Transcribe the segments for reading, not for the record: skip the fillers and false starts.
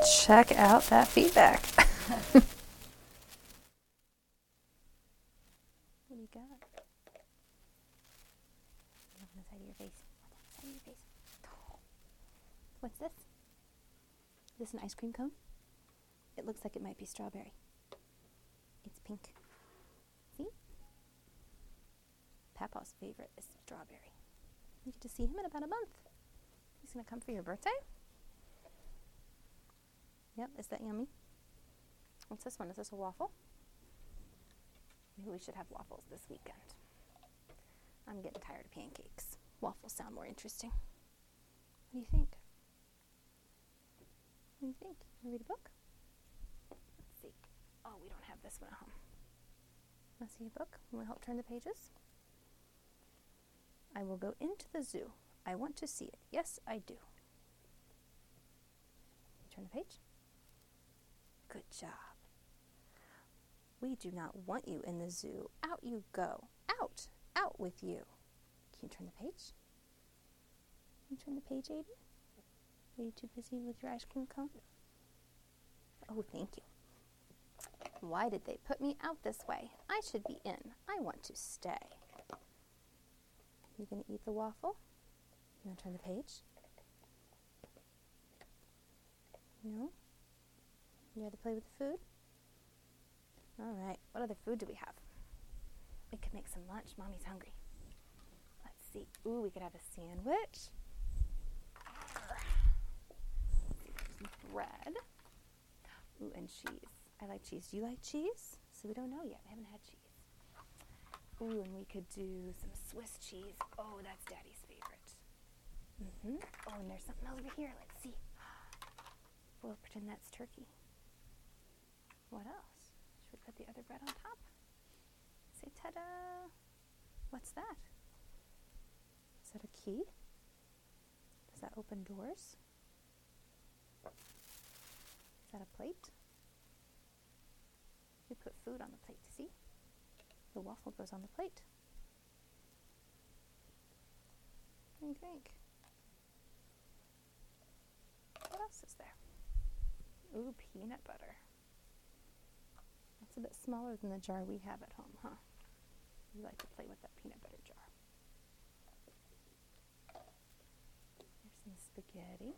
check out that feedback. What do you got? Look on the side of your face. What's on the side of your face? What's this? Is this an ice cream cone? It looks like it might be strawberry. It's pink. See? Papa's favorite is strawberry. You get to see him in about a month. He's going to come for your birthday? Yep, is that yummy? What's this one? Is this a waffle? Maybe we should have waffles this weekend. I'm getting tired of pancakes. Waffles sound more interesting. What do you think? What do you think? You want to read a book? Let's see. Oh, we don't have this one at home. Want to see a book? Will it help turn the pages? I will go into the zoo. I want to see it. Yes, I do. Turn the page. Good job. We do not want you in the zoo. Out you go. Out. Out with you. Can you turn the page? Can you turn the page, Aiden? Are you too busy with your ice cream cone? Oh, thank you. Why did they put me out this way? I should be in. I want to stay. You gonna eat the waffle? You wanna turn the page? No? You had to play with the food? All right, what other food do we have? We could make some lunch. Mommy's hungry. Let's see. Ooh, we could have a sandwich. Some bread. Ooh, and cheese. I like cheese. Do you like cheese? So we don't know yet. We haven't had cheese. Ooh, and we could do some Swiss cheese. Oh, that's Daddy's favorite. Oh, and there's something else over here. Let's see. We'll pretend that's turkey. What else? Should we put the other bread on top? Say ta-da! What's that? Is that a key? Does that open doors? Is that a plate? We put food on the plate, see? The waffle goes on the plate. What do you think? What else is there? Ooh, peanut butter. That's a bit smaller than the jar we have at home, huh? We like to play with that peanut butter jar. There's some spaghetti.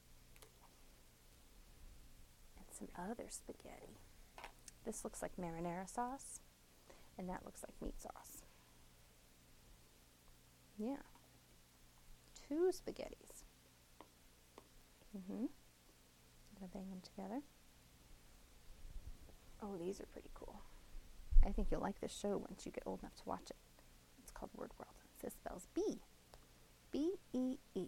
And some other spaghetti. This looks like marinara sauce. And that looks like meat sauce. Yeah. 2 spaghettis. Gonna bang them together. Oh, these are pretty cool. I think you'll like this show once you get old enough to watch it. It's called Word World. This spells B. B-E-E.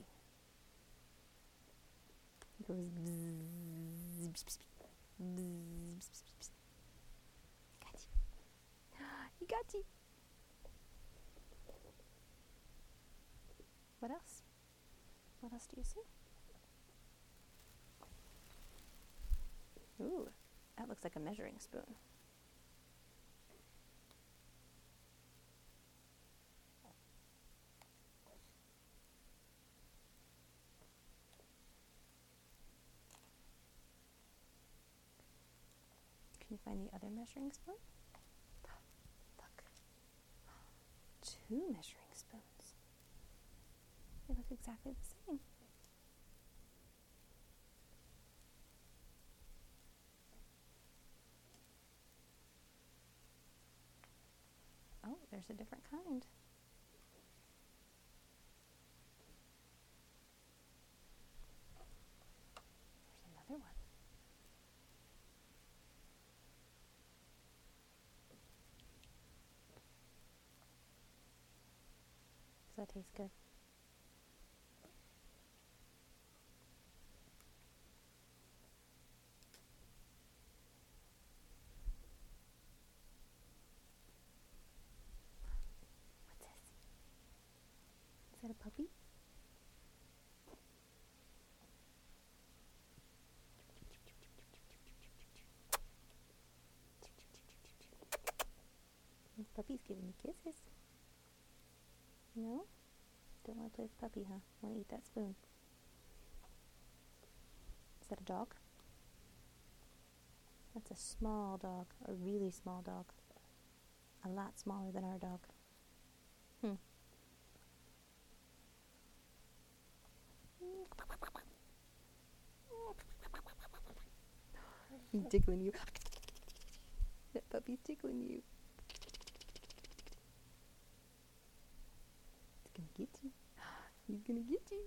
It goes bzzz, bzz, bzz, bzz, bzz. Got you. You got you. What else? What else do you see? Ooh, that looks like a measuring spoon. Can you find the other measuring spoon? Look. 2 measuring spoons. They look exactly the same. Oh, there's a different kind. There's another one. Does that taste good? What's this? Is that a puppy? This puppy's giving you kisses. No? Don't want to play with the puppy, huh? Want to eat that spoon. Is that a dog? That's a small dog, a really small dog. A lot smaller than our dog. He's tickling you. That puppy's tickling you. It's gonna get you. He's gonna get you.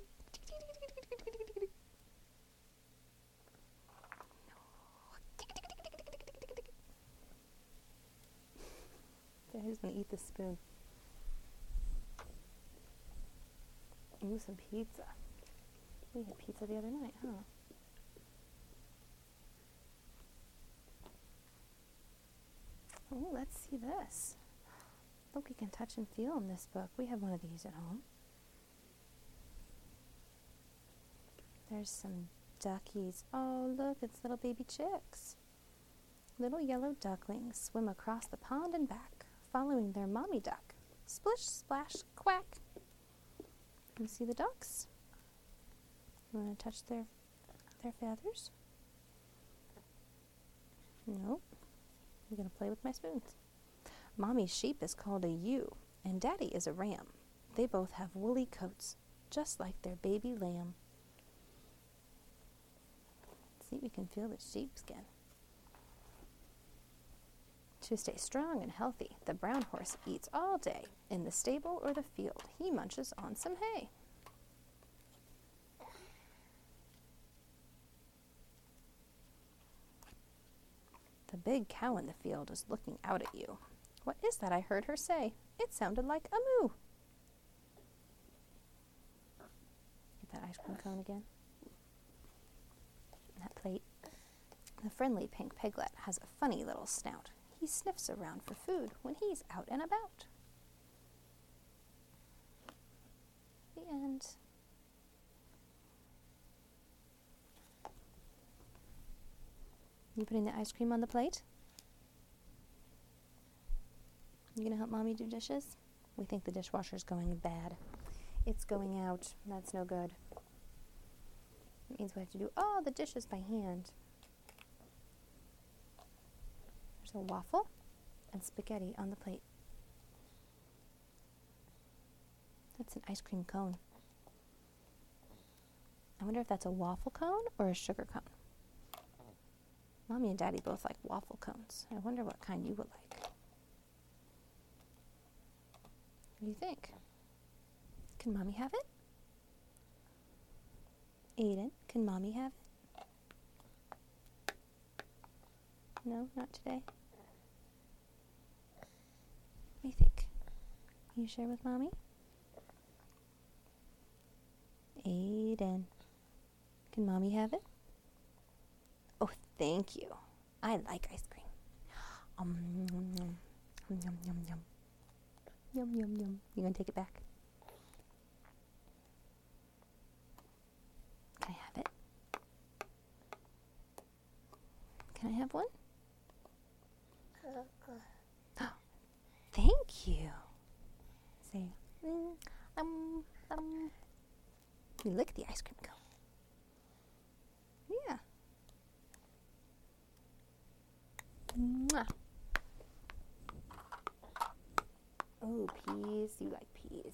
Daddy's gonna eat the spoon. Ooh, some pizza. We had pizza the other night, huh? Oh, let's see this. Look, we can touch and feel in this book. We have one of these at home. There's some duckies. Oh, look, it's little baby chicks. Little yellow ducklings swim across the pond and back, following their mommy duck. Splish, splash, quack. You see the ducks? You want to touch their feathers? Nope. I'm going to play with my spoons. Mommy's sheep is called a ewe, and Daddy is a ram. They both have woolly coats, just like their baby lamb. See, we can feel the sheepskin. To stay strong and healthy, the brown horse eats all day, in the stable or the field. He munches on some hay. The big cow in the field is looking out at you. What is that I heard her say? It sounded like a moo. Get that ice cream cone again. That plate. The friendly pink piglet has a funny little snout. He sniffs around for food when he's out and about. The end. You putting the ice cream on the plate? You gonna help Mommy do dishes? We think the dishwasher's going bad. It's going out. That's no good. It means we have to do all the dishes by hand. There's a waffle and spaghetti on the plate. That's an ice cream cone. I wonder if that's a waffle cone or a sugar cone. Mommy and Daddy both like waffle cones. I wonder what kind you would like. What do you think? Can Mommy have it? Aiden, can Mommy have it? No, not today. What do you think? Can you share with Mommy? Aiden, can Mommy have it? Oh, thank you. I like ice cream. Yum, yum, yum, yum. Yum, yum, yum. You gonna take it back? Can I have it? Can I have one? Thank you. Say, You lick the ice cream cone. Yeah. Mwah. Oh, peas. You like peas.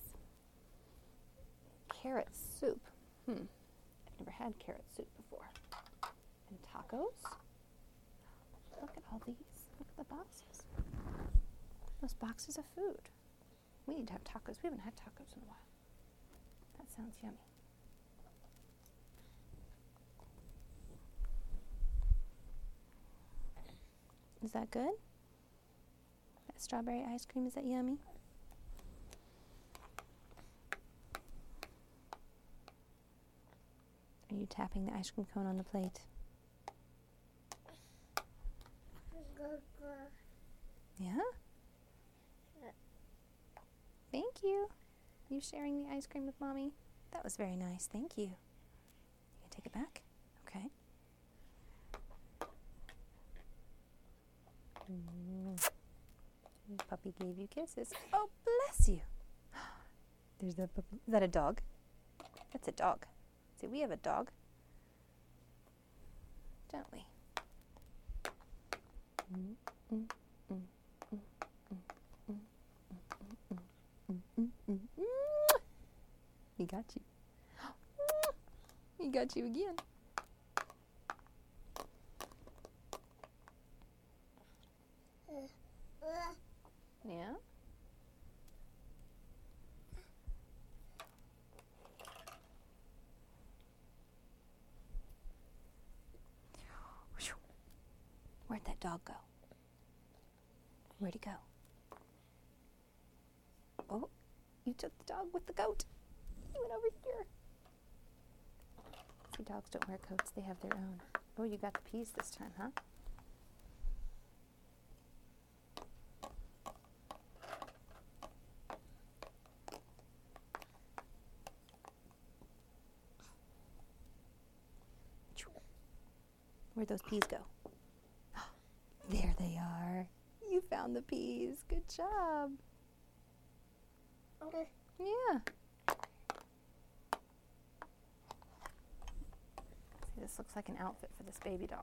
Carrot soup. I've never had carrot soup before. And tacos. Look at all these. Look at the boxes. Those boxes of food. We need to have tacos. We haven't had tacos in a while. That sounds yummy. Is that good? That strawberry ice cream, is that yummy? Are you tapping the ice cream cone on the plate? Yeah? Thank you. You sharing the ice cream with Mommy? That was very nice. Thank you. You can take it back? Okay. Puppy gave you kisses. Oh, bless you. There's the puppy. Is that a dog? That's a dog. See, we have a dog. Don't we? Mm, mm, mm, mm, mm, mm, mm. He got you. He got you again. Yeah? Where'd that dog go? Where'd he go? Oh, you took the dog with the coat. He went over here. See, dogs don't wear coats. They have their own. Oh, you got the peas this time, huh? Where'd those peas go? There they are. You found the peas. Good job. Okay. Yeah. See, this looks like an outfit for this baby doll.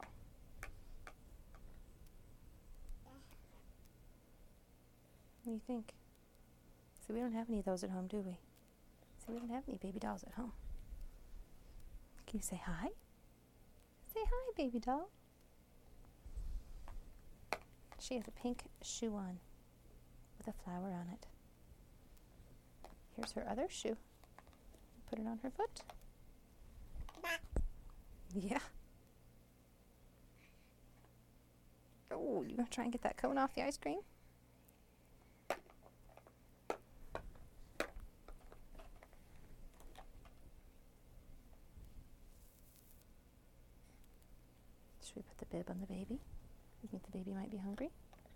What do you think? See, we don't have any of those at home, do we? See, we don't have any baby dolls at home. Can you say hi? Say hi, baby doll. She has a pink shoe on with a flower on it. Here's her other shoe. Put it on her foot. Yeah. Oh, you gonna try and get that cone off the ice cream? Should we put the bib on the baby? You think the baby might be hungry?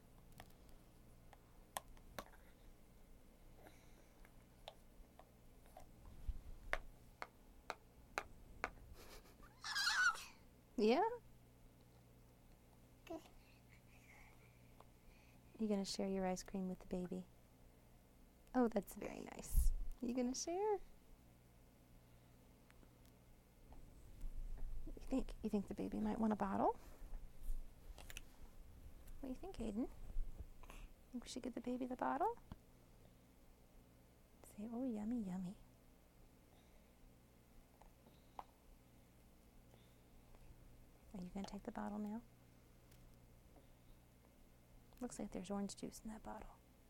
Yeah? You gonna share your ice cream with the baby? Oh, that's very nice. You gonna share? What do you think? You think the baby might want a bottle? What do you think, Aiden? Think we should give the baby the bottle? Say, oh, yummy, yummy. Are you going to take the bottle now? Looks like there's orange juice in that bottle.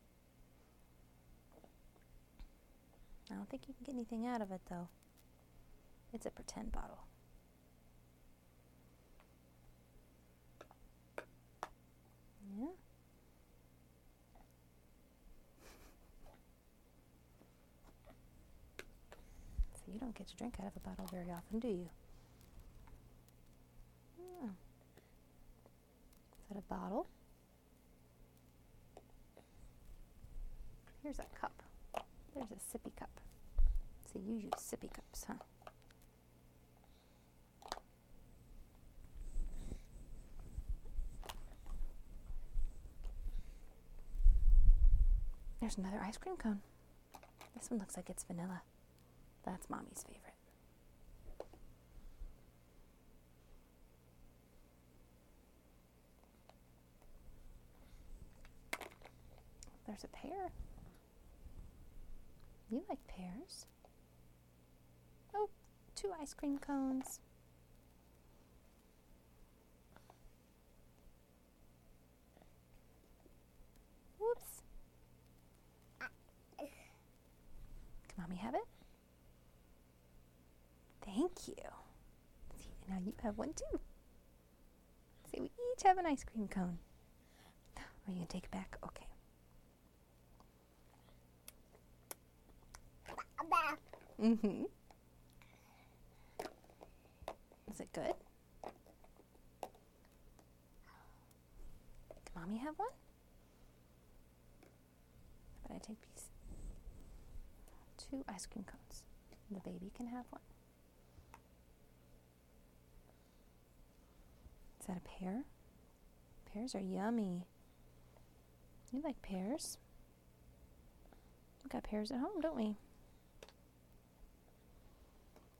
I don't think you can get anything out of it, though. It's a pretend bottle. Yeah. So you don't get to drink out of a bottle very often, do you? Oh. Is that a bottle? Here's a cup. There's a sippy cup. So you use sippy cups, huh? There's another ice cream cone. This one looks like it's vanilla. That's Mommy's favorite. There's a pear. You like pears? Oh, 2 ice cream cones. Whoops. Can Mommy have it? Thank you. See, now you have one too. See, we each have an ice cream cone. Are you going to take it back? Okay. Mm-hmm. Is it good? Can Mommy have one? How about I take these 2 ice cream cones? The baby can have one. Is that a pear? Pears are yummy. You like pears? We got pears at home, don't we?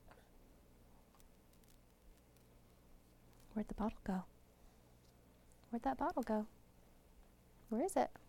Where'd the bottle go? Where'd that bottle go? Where is it?